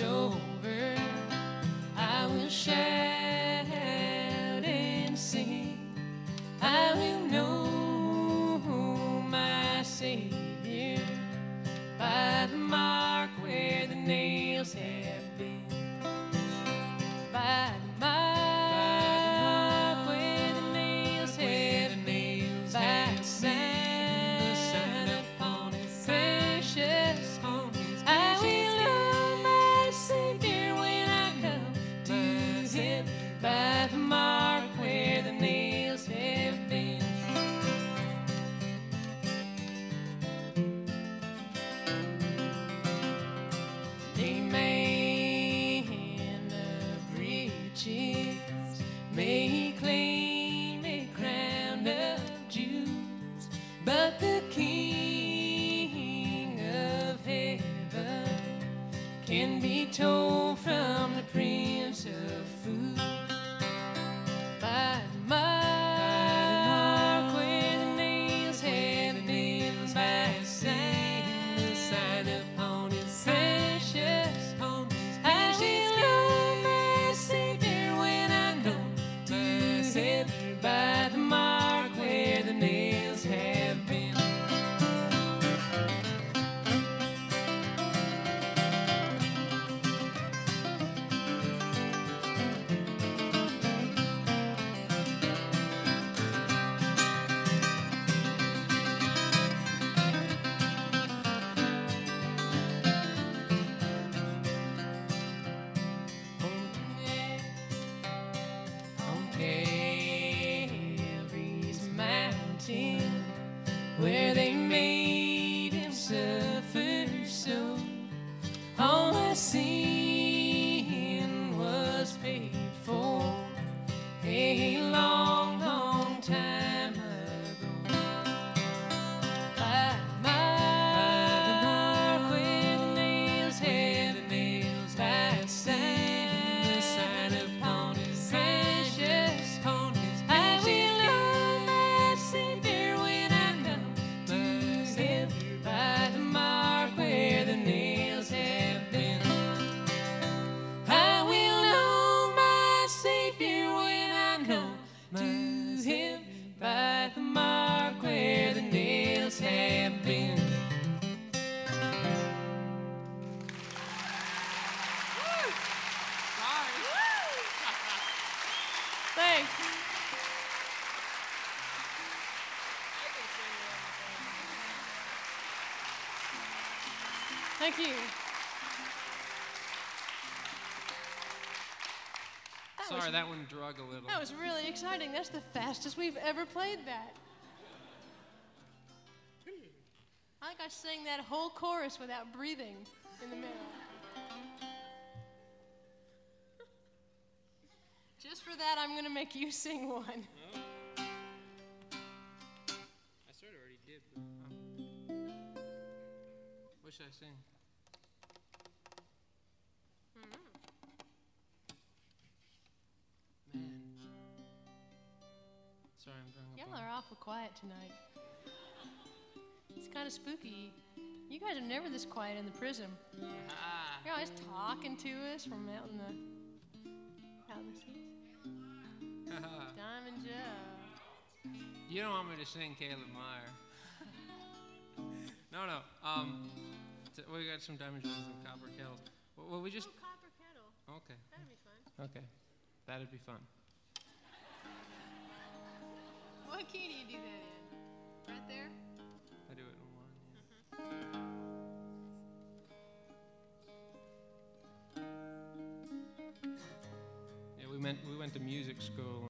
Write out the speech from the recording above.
over, I will shout and sing. I will know my Savior by the mark where the nails have been. By the mark where the nails have been. By the sign upon His precious home. I will know my Savior when I come to Him. By the mark where the nails have been. Amen of riches may claim a crown of Jews, but the King of heaven can be told from the Prince of Fools. By the mark where the nails have been, by the sign upon His precious home, I will know my Savior when I come to Him. By the mark where the nails have been. On Calvary's mountain, where they made Him suffer so, all my sin was paid for a long, long time ago. By the mark where the nails have been, by the sign upon His precious home, I will know my Savior when I come to Him. By the mark where the nails have been. I will know my Savior when I come to Him. By the mark where the nails have been. Thanks. Thank you. Sorry, that one drug a little. That was really exciting. That's the fastest we've ever played that. I think I sang that whole chorus without breathing in the middle. Just for that, I'm going to make you sing one. I sort of already did, but what should I sing? Man. Sorry, I'm drawing Y'all up on are awful quiet tonight. It's kind of spooky. You guys are never this quiet in the Prism. Ah. You're always talking to us from out in the seats. Diamond Joe. You don't want me to sing Caleb Meyer. No. We got some Diamond Joes and Copper Kettles. Well, we just. Copper Kettle. Okay. That'd be fun. Okay. That'd be fun. What key do you do that in? Right there? I do it in one. Yeah. Yeah, we went to music school.